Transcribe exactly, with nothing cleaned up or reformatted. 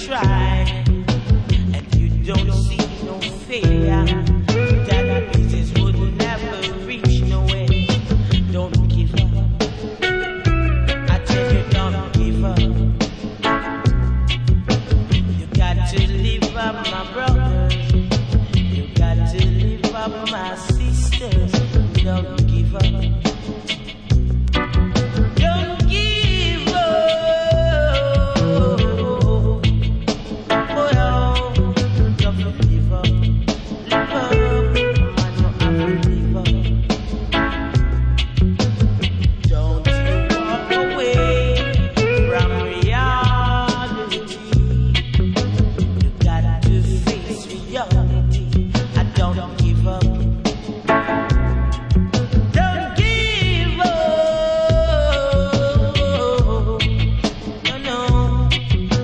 try and you don't see no failure, that business would never reach nowhere. Don't give up. I tell you, don't give up. You got to live up, my brothers. You got to live up, my sisters. Don't give up.